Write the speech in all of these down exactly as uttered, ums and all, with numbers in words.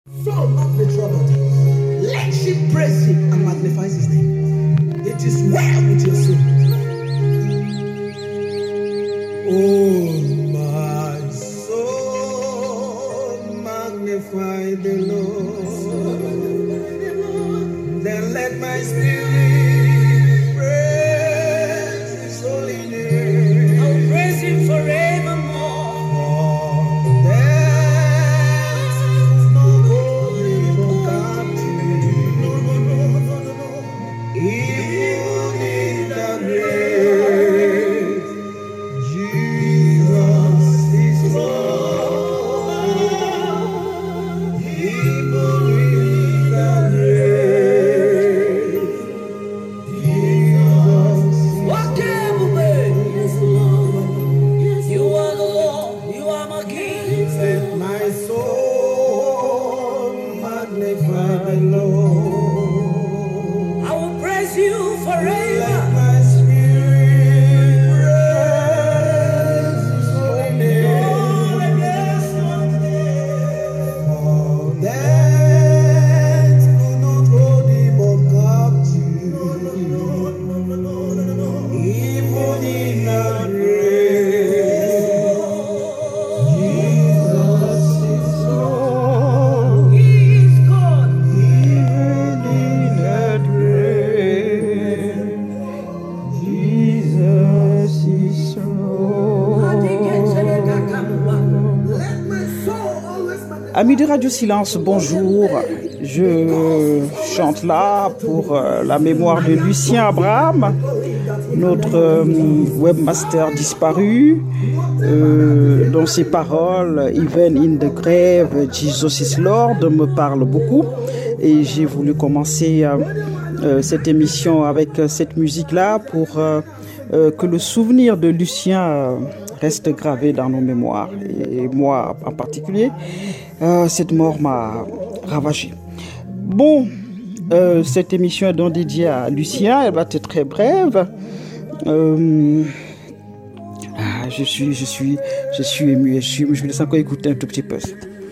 So not be troubled. Let him praise him and magnify his name. It is well with your soul. Oh, my soul, magnify the Lord. Then let my spirit praise his holy name. I'll praise him forevermore. Amis de Radio Silence, bonjour. Je chante là pour euh, la mémoire de Lucien Abraham, notre euh, webmaster disparu, euh, dont ses paroles, Even in the grave, Jesus is Lord, me parlent beaucoup. Et j'ai voulu commencer euh, euh, cette émission avec euh, cette musique-là pour euh, euh, que le souvenir de Lucien euh, reste gravé dans nos mémoires. Et moi en particulier, euh, cette mort m'a ravagé. Bon, euh, cette émission est donc dédiée à Lucien, elle va être très brève. Euh, ah, je suis, je suis, je suis ému, je suis, je vais laisser encore écouter un tout petit peu.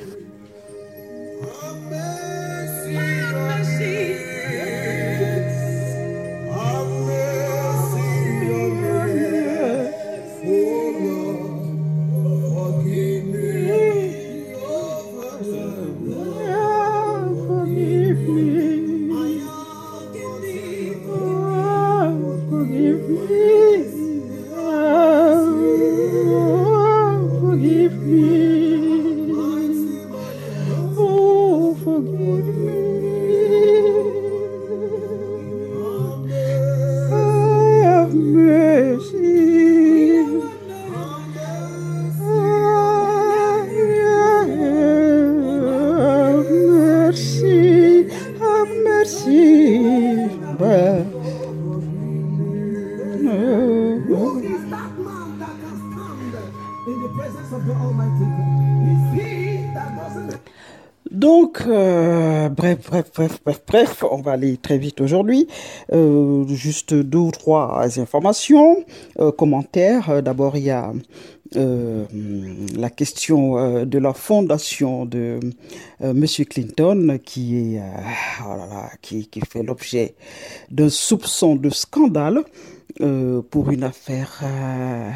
Donc, euh, bref, bref, bref, bref, bref, on va aller très vite aujourd'hui. Euh, juste deux ou trois informations, euh, commentaires. D'abord, il y a euh, la question euh, de la fondation de euh, Monsieur Clinton, qui est, euh, oh là là, qui, qui fait l'objet d'un soupçon de scandale euh, pour une affaire euh,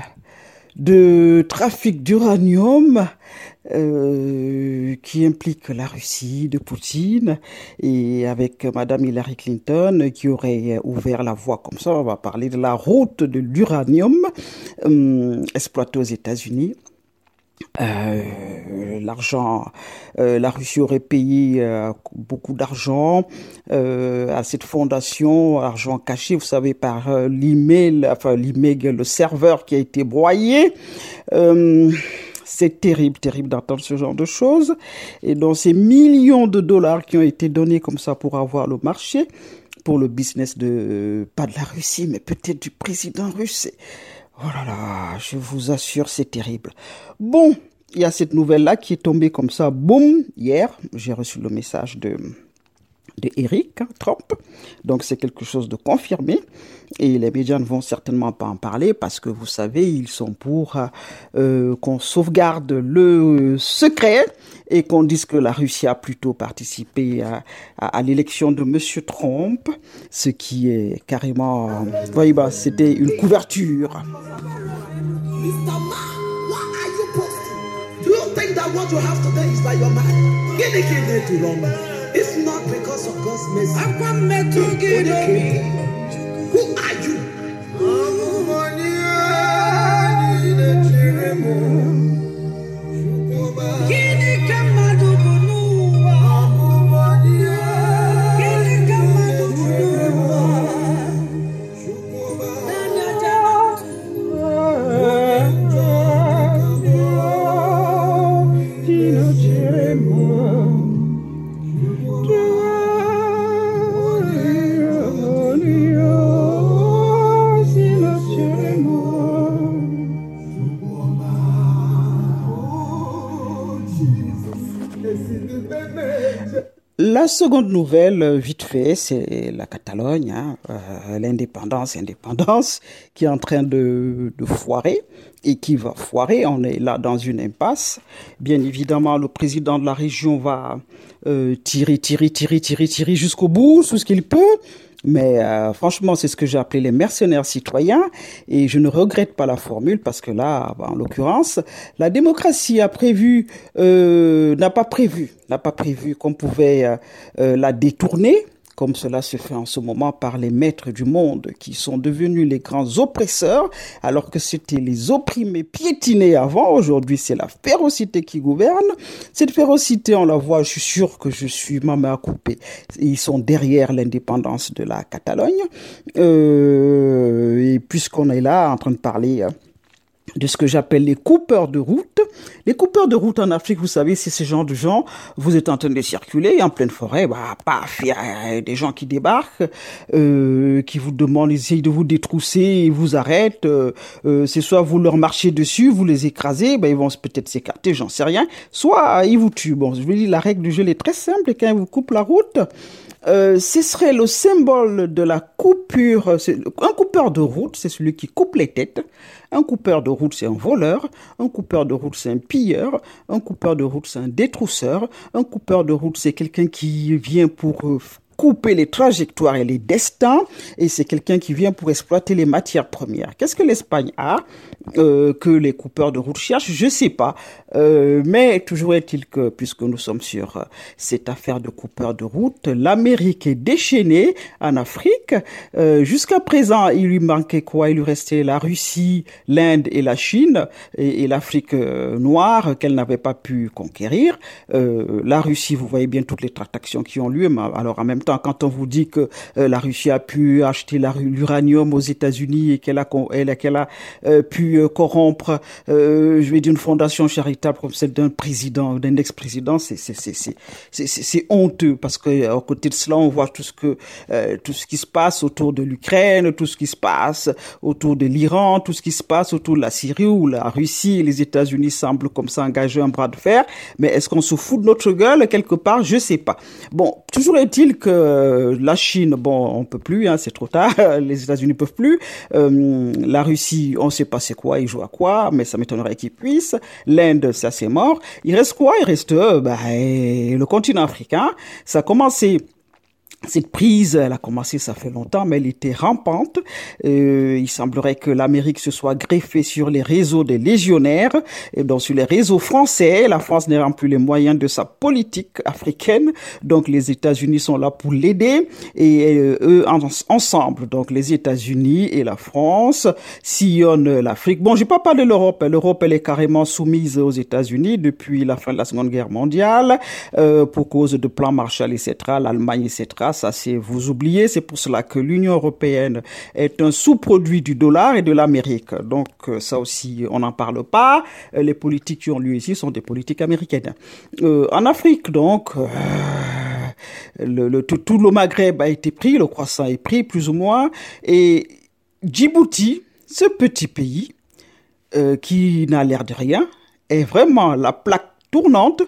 de trafic d'uranium. Euh, qui implique la Russie de Poutine et avec Madame Hillary Clinton qui aurait ouvert la voie comme ça. On va parler de la route de l'uranium euh, exploité aux États-Unis. Euh, l'argent, euh, la Russie aurait payé euh, beaucoup d'argent euh, à cette fondation, argent caché, vous savez, par euh, l'email, enfin l'email, le serveur qui a été broyé. Euh, C'est terrible, terrible d'entendre ce genre de choses. Et donc, ces millions de dollars qui ont été donnés comme ça pour avoir le marché, pour le business de, euh, pas de la Russie, mais peut-être du président russe. Oh là là, je vous assure, c'est terrible. Bon, il y a cette nouvelle-là qui est tombée comme ça, boum, hier. J'ai reçu le message de de Eric hein, Trump. Donc c'est quelque chose de confirmé et les médias ne vont certainement pas en parler parce que vous savez, ils sont pour euh, qu'on sauvegarde le secret et qu'on dise que la Russie a plutôt participé à, à, à l'élection de Monsieur Trump, ce qui est carrément, vous voyez, bah, c'était une couverture. Mister Ma, what are you posting? Do you think that what you have today is by your mind? Get it, get it to wrong. It's not because of God's mercy. I want me to get it. Who are you? Kini kama dubunuwa. Kini kama dubunuwa. Nana La seconde nouvelle, vite fait, c'est la Catalogne, hein, euh, l'indépendance, indépendance, qui est en train de, de foirer et qui va foirer. On est là dans une impasse. Bien évidemment, le président de la région va euh, tirer, tirer, tirer, tirer, tirer jusqu'au bout, tout ce qu'il peut. Mais euh, franchement, c'est ce que j'ai appelé les mercenaires citoyens et je ne regrette pas la formule parce que là, en l'occurrence, la démocratie a prévu, euh, n'a pas prévu, n'a pas prévu qu'on pouvait euh, euh, la détourner, comme cela se fait en ce moment par les maîtres du monde qui sont devenus les grands oppresseurs, alors que c'était les opprimés piétinés avant. Aujourd'hui, c'est la férocité qui gouverne. Cette férocité, on la voit, je suis sûr que je suis ma main à couper. Ils sont derrière l'indépendance de la Catalogne. Euh, et puisqu'on est là en train de parler de ce que j'appelle les coupeurs de route. Les coupeurs de route en Afrique, vous savez, c'est ce genre de gens, vous êtes en train de circuler en pleine forêt, bah, paf, il y a des gens qui débarquent, euh, qui vous demandent, ils essayent de vous détrousser, ils vous arrêtent, euh, euh, c'est soit vous leur marchez dessus, vous les écrasez, bah, ils vont peut-être s'écarter, j'en sais rien, soit ils vous tuent. Bon, je vous dis, la règle du jeu est très simple, et quand ils vous coupent la route, Euh, ce serait le symbole de la coupure. C'est, un coupeur de route, c'est celui qui coupe les têtes. Un coupeur de route, c'est un voleur. Un coupeur de route, c'est un pilleur. Un coupeur de route, c'est un détrousseur. Un coupeur de route, c'est quelqu'un qui vient pour euh, couper les trajectoires et les destins, et c'est quelqu'un qui vient pour exploiter les matières premières. Qu'est-ce que l'Espagne a euh, que les coupeurs de route cherchent? Je sais pas, euh, mais toujours est-il que, puisque nous sommes sur euh, cette affaire de coupeurs de route, l'Amérique est déchaînée en Afrique. Euh, jusqu'à présent, il lui manquait quoi? Il lui restait la Russie, l'Inde et la Chine, et, et l'Afrique euh, noire qu'elle n'avait pas pu conquérir. Euh, la Russie, vous voyez bien toutes les tractations qui ont lieu, mais alors en même temps, quand on vous dit que euh, la Russie a pu acheter la, l'uranium aux États-Unis et qu'elle a, elle, qu'elle a euh, pu euh, corrompre, euh, je vais dire, une fondation charitable comme celle d'un président, d'un ex-président, c'est, c'est, c'est, c'est, c'est, c'est, c'est honteux parce que à côté de cela, on voit tout ce que, euh, tout ce qui se passe autour de l'Ukraine, tout ce qui se passe autour de l'Iran, tout ce qui se passe autour de la Syrie où la Russie et les États-Unis semblent comme ça engager un bras de fer. Mais est-ce qu'on se fout de notre gueule quelque part? Je sais pas. Bon, toujours est-il que la Chine, bon, on peut plus, hein, c'est trop tard. Les États-Unis peuvent plus. Euh, la Russie, on sait pas c'est quoi, ils jouent à quoi, mais ça m'étonnerait qu'ils puissent. L'Inde, ça c'est mort. Il reste quoi? Il reste euh, bah, le continent africain. Ça a commencé. Cette prise, elle a commencé, ça fait longtemps, mais elle était rampante. Euh, il semblerait que l'Amérique se soit greffée sur les réseaux des légionnaires, et donc sur les réseaux français. La France n'ayant plus les moyens de sa politique africaine, donc les États-Unis sont là pour l'aider, et euh, eux en, ensemble, donc les États-Unis et la France sillonnent l'Afrique. Bon, j'ai pas parlé de l'Europe. L'Europe, elle est carrément soumise aux États-Unis depuis la fin de la Seconde Guerre mondiale, euh, pour cause de plan Marshall, et cetera, l'Allemagne, et cetera. Ça, c'est, vous oubliez, c'est pour cela que l'Union européenne est un sous-produit du dollar et de l'Amérique. Donc, ça aussi, on n'en parle pas. Les politiques qui ont lieu ici sont des politiques américaines. Euh, en Afrique, donc, euh, le, le, tout, tout le Maghreb a été pris, le croissant est pris, plus ou moins. Et Djibouti, ce petit pays, euh, qui n'a l'air de rien, est vraiment la plaque tournante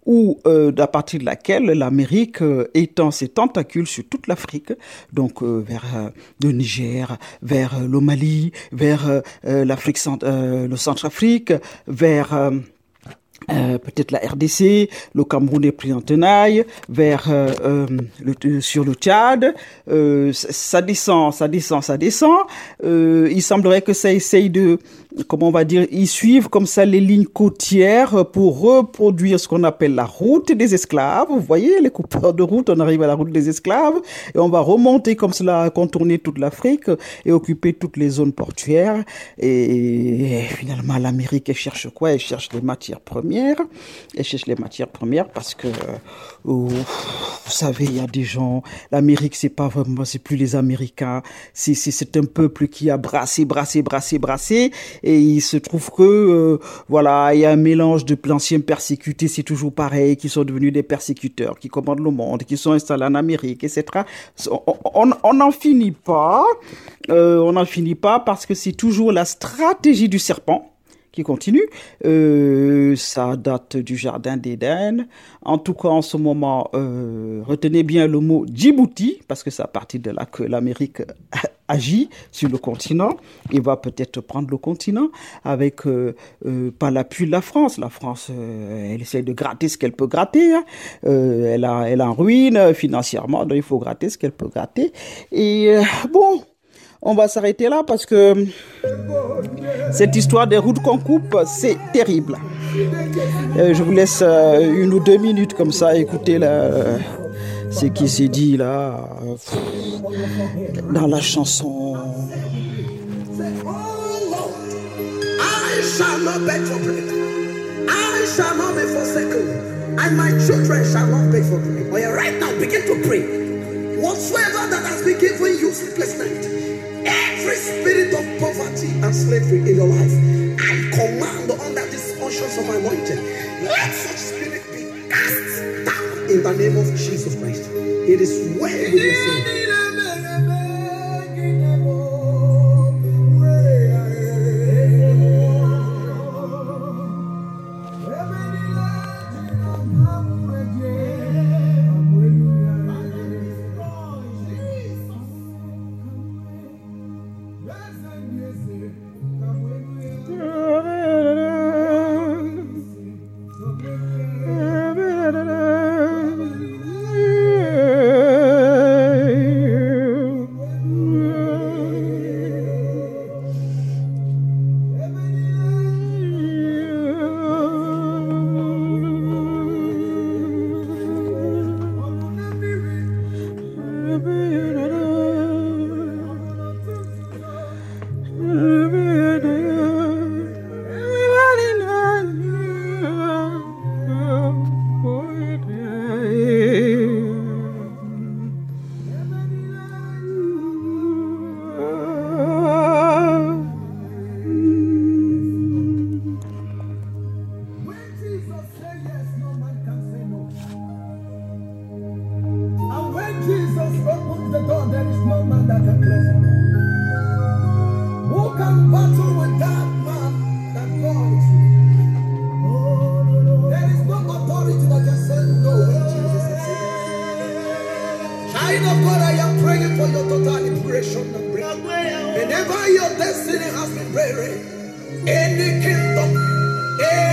où, euh, à partir de laquelle l'Amérique euh, étend ses tentacules sur toute l'Afrique, donc euh, vers euh, le Niger, vers euh, le Mali, vers euh, l'Afrique, euh, le Centrafrique, vers euh, Euh, peut-être la R D C, le Cameroun est pris en tenaille, vers euh, euh, le, sur le Tchad, euh, ça descend, ça descend, ça descend. Euh, il semblerait que ça essaye de, comment on va dire, ils suivent comme ça les lignes côtières pour reproduire ce qu'on appelle la route des esclaves. Vous voyez, les coupeurs de route, on arrive à la route des esclaves et on va remonter comme cela, contourner toute l'Afrique et occuper toutes les zones portuaires. Et, et finalement, l'Amérique, elle cherche quoi? Elle cherche les matières premières. Elle cherche les matières premières parce que, euh, vous savez, il y a des gens, l'Amérique, c'est pas vraiment, c'est plus les Américains, c'est, c'est, c'est un peuple qui a brassé, brassé, brassé, brassé, et il se trouve que, euh, voilà, il y a un mélange de l'ancien persécutés, c'est toujours pareil, qui sont devenus des persécuteurs, qui commandent le monde, qui sont installés en Amérique, et cetera. On n'en finit pas, euh, on n'en finit pas parce que c'est toujours la stratégie du serpent qui continue. Euh, ça date du jardin d'Éden. En tout cas, en ce moment, euh, retenez bien le mot Djibouti, parce que c'est à partir de là que l'Amérique agit sur le continent. Il va peut-être prendre le continent avec, euh, euh, pas l'appui de la France. La France, euh, elle essaye de gratter ce qu'elle peut gratter. Hein. Euh, elle a, elle est en ruine financièrement, donc il faut gratter ce qu'elle peut gratter. Et euh, bon... On va s'arrêter là parce que cette histoire des routes qu'on coupe, c'est terrible. Euh, je vous laisse euh, une ou deux minutes comme ça, écouter la, euh, ce qui s'est dit là, euh, dans la chanson. I shall not beg for bread. I shall not be forsaken. And my children shall not beg for bread. But right now, begin to pray. Whatsoever that has been given you sleepless night, every spirit of poverty and slavery in your life, I command under this conscience of anointing, let such spirit be cast down in the name of Jesus Christ. It is well with your soul. Whenever your destiny has been buried, any kingdom,